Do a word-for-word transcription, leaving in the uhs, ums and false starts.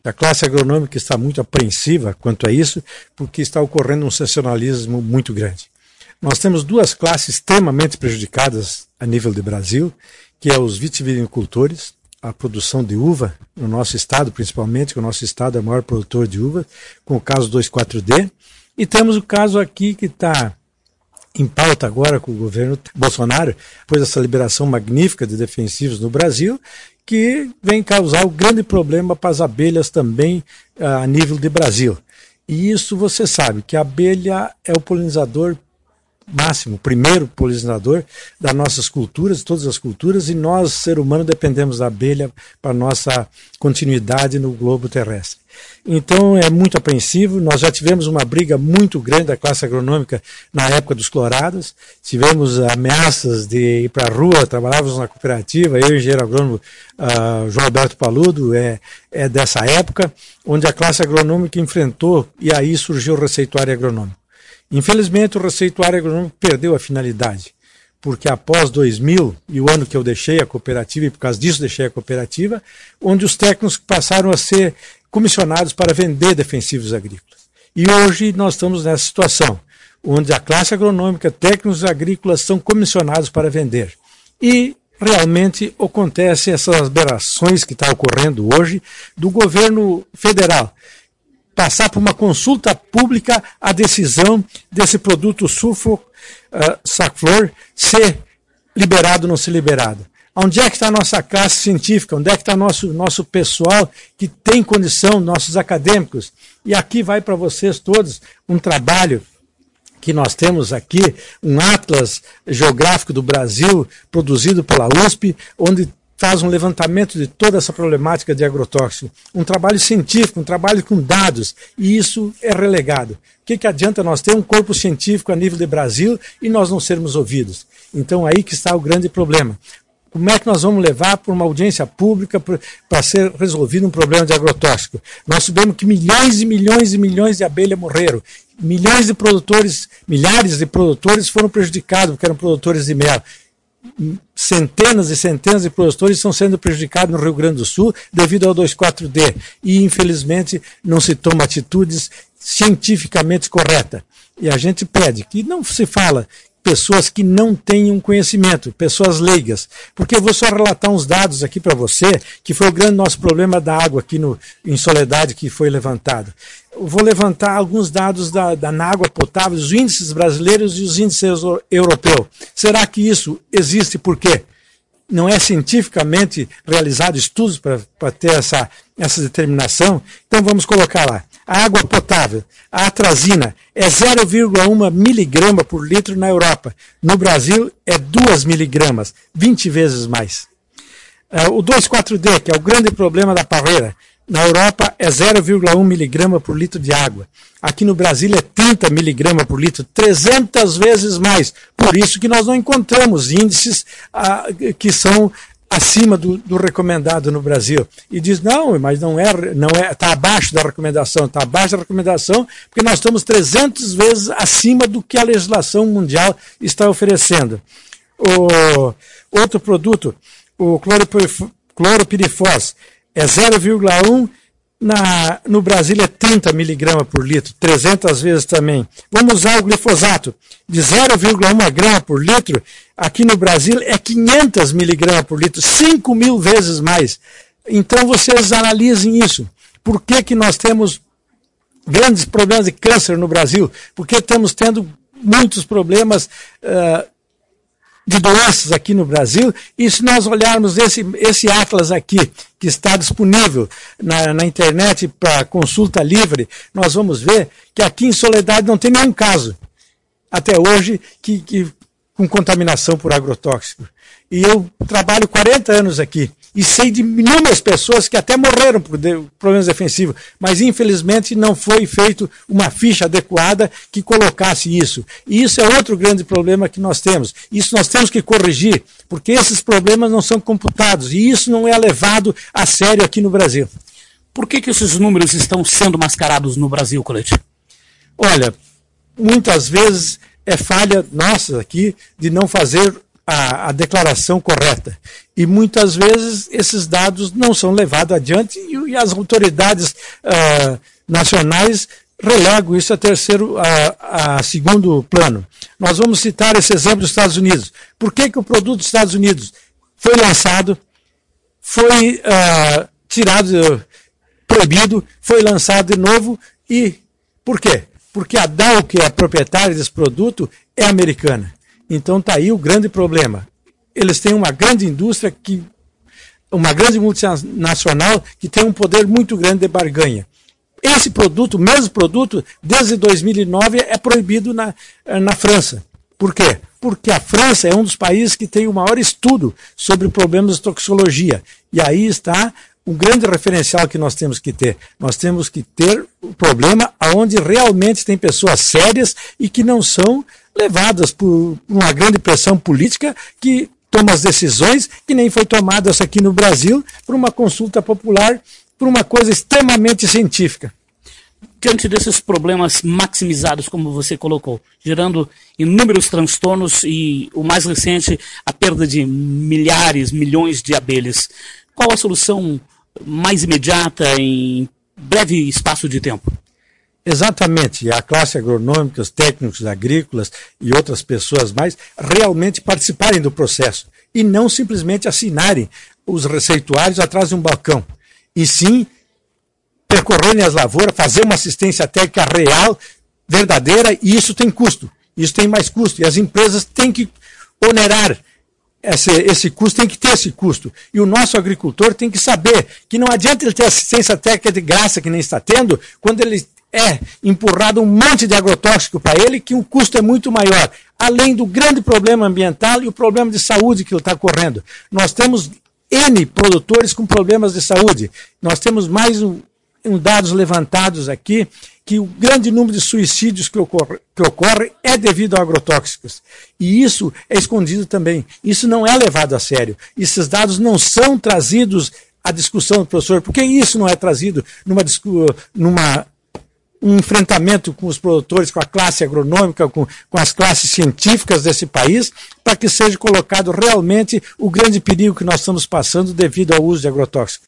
A classe agronômica está muito apreensiva quanto a isso, porque está ocorrendo um sensacionalismo muito grande. Nós temos duas classes extremamente prejudicadas a nível de Brasil, que é os vitivinicultores, a produção de uva, no nosso estado principalmente, que o nosso estado é o maior produtor de uva, com o caso dois quatro D, e temos o caso aqui que está em pauta agora com o governo Bolsonaro, depois dessa liberação magnífica de defensivos no Brasil, que vem causar um grande problema para as abelhas também a nível de Brasil. E isso você sabe, que a abelha é o polinizador máximo, o primeiro polinizador das nossas culturas, todas as culturas, e nós, ser humano, dependemos da abelha para nossa continuidade no globo terrestre. Então é muito apreensivo. Nós já tivemos uma briga muito grande da classe agronômica na época dos clorados, tivemos ameaças de ir para a rua, trabalhávamos na cooperativa, eu e o engenheiro agrônomo uh, João Alberto Paludo, é, é dessa época, onde a classe agronômica enfrentou, e aí surgiu o receituário agronômico. Infelizmente o receituário agronômico perdeu a finalidade, porque após dois mil, e o ano que eu deixei a cooperativa, e por causa disso deixei a cooperativa, onde os técnicos passaram a ser comissionados para vender defensivos agrícolas. E hoje nós estamos nessa situação, onde a classe agronômica, técnicos agrícolas são comissionados para vender. E realmente acontece essas aberrações que estão ocorrendo hoje do governo federal, passar por uma consulta pública a decisão desse produto sulfo uh, Sacflor ser liberado ou não ser liberado. Onde é que está a nossa classe científica? Onde é que está nosso nosso pessoal que tem condição, nossos acadêmicos? E aqui vai para vocês todos um trabalho que nós temos aqui, um atlas geográfico do Brasil, produzido pela U S P, onde faz um levantamento de toda essa problemática de agrotóxico. Um trabalho científico, um trabalho com dados, e isso é relegado. O que, que adianta nós ter um corpo científico a nível de Brasil e nós não sermos ouvidos? Então aí que está o grande problema. Como é que nós vamos levar para uma audiência pública para ser resolvido um problema de agrotóxico? Nós sabemos que milhões e milhões e milhões de abelhas morreram. Milhões de produtores, milhares de produtores foram prejudicados, porque eram produtores de mel. Centenas e centenas de produtores estão sendo prejudicados no Rio Grande do Sul devido ao dois quatro D. E, infelizmente, não se toma atitudes cientificamente corretas. E a gente pede que não se fala pessoas que não tenham conhecimento, pessoas leigas. Porque eu vou só relatar uns dados aqui para você, que foi o grande nosso problema da água aqui no, em Soledade, que foi levantado. Eu vou levantar alguns dados da, da na água potável, os índices brasileiros e os índices europeus. Será que isso existe por quê? Não é cientificamente realizado estudos para ter essa, essa determinação? Então vamos colocar lá. A água potável, a atrazina, é zero vírgula um miligrama por litro na Europa. No Brasil é dois miligramas, vinte vezes mais. Uh, o dois quatro D, que é o grande problema da parreira, na Europa é zero vírgula um miligrama por litro de água. Aqui no Brasil é trinta miligramas por litro, trezentas vezes mais. Por isso que nós não encontramos índices ah, que são acima do, do recomendado no Brasil. E diz, não, mas não é, não é, está abaixo da recomendação, está abaixo da recomendação porque nós estamos trezentas vezes acima do que a legislação mundial está oferecendo. O outro produto, o cloropirifos, é zero vírgula um, na, no Brasil é trinta miligramas por litro, trezentas vezes também. Vamos usar o glifosato, de zero vírgula um grama por litro, aqui no Brasil é quinhentas miligramas por litro, cinco mil vezes mais. Então vocês analisem isso. Por que que nós temos grandes problemas de câncer no Brasil? Porque estamos tendo muitos problemas uh, de doenças aqui no Brasil, e se nós olharmos esse, esse atlas aqui, que está disponível na, na internet para consulta livre, nós vamos ver que aqui em Soledade não tem nenhum caso, até hoje, que, que, com contaminação por agrotóxico. E eu trabalho quarenta anos aqui, e sei de inúmeras pessoas que até morreram por problemas defensivos, mas infelizmente não foi feito uma ficha adequada que colocasse isso. E isso é outro grande problema que nós temos. Isso nós temos que corrigir, porque esses problemas não são computados, e isso não é levado a sério aqui no Brasil. Por que que esses números estão sendo mascarados no Brasil, Colete? Olha, muitas vezes é falha nossa aqui de não fazer a, a declaração correta. E muitas vezes esses dados não são levados adiante e, e as autoridades uh, nacionais relegam isso a terceiro, a, a segundo plano. Nós vamos citar esse exemplo dos Estados Unidos. Por que que o produto dos Estados Unidos foi lançado, foi uh, tirado, proibido, foi lançado de novo e por quê? Porque a Dow, que é a proprietária desse produto, é americana. Então está aí o grande problema. Eles têm uma grande indústria, que, uma grande multinacional que tem um poder muito grande de barganha. Esse produto, o mesmo produto, desde dois mil e nove é proibido na, na França. Por quê? Porque a França é um dos países que tem o maior estudo sobre problemas de toxicologia. E aí está um grande referencial que nós temos que ter. Nós temos que ter o problema onde realmente tem pessoas sérias e que não são levadas por uma grande pressão política que toma as decisões, que nem foi tomada essa aqui no Brasil, por uma consulta popular, por uma coisa extremamente científica. Diante desses problemas maximizados, como você colocou, gerando inúmeros transtornos e, o mais recente, a perda de milhares, milhões de abelhas, qual a solução mais imediata em breve espaço de tempo? Exatamente, a classe agronômica, os técnicos agrícolas e outras pessoas mais realmente participarem do processo e não simplesmente assinarem os receituários atrás de um balcão, e sim percorrerem as lavouras, fazer uma assistência técnica real, verdadeira, e isso tem custo, isso tem mais custo, e as empresas têm que onerar esse, esse custo, tem que ter esse custo, e o nosso agricultor tem que saber que não adianta ele ter assistência técnica de graça, que nem está tendo, quando ele é empurrado um monte de agrotóxico para ele, que o custo é muito maior, além do grande problema ambiental e o problema de saúde que ele está correndo. Nós temos N produtores com problemas de saúde, nós temos mais um dados levantados aqui, que o grande número de suicídios que ocorre, que ocorre é devido a agrotóxicos. E isso é escondido também. Isso não é levado a sério. Esses dados não são trazidos à discussão do professor. Por que isso não é trazido numa, numa um enfrentamento com os produtores, com a classe agronômica, com, com as classes científicas desse país, para que seja colocado realmente o grande perigo que nós estamos passando devido ao uso de agrotóxicos?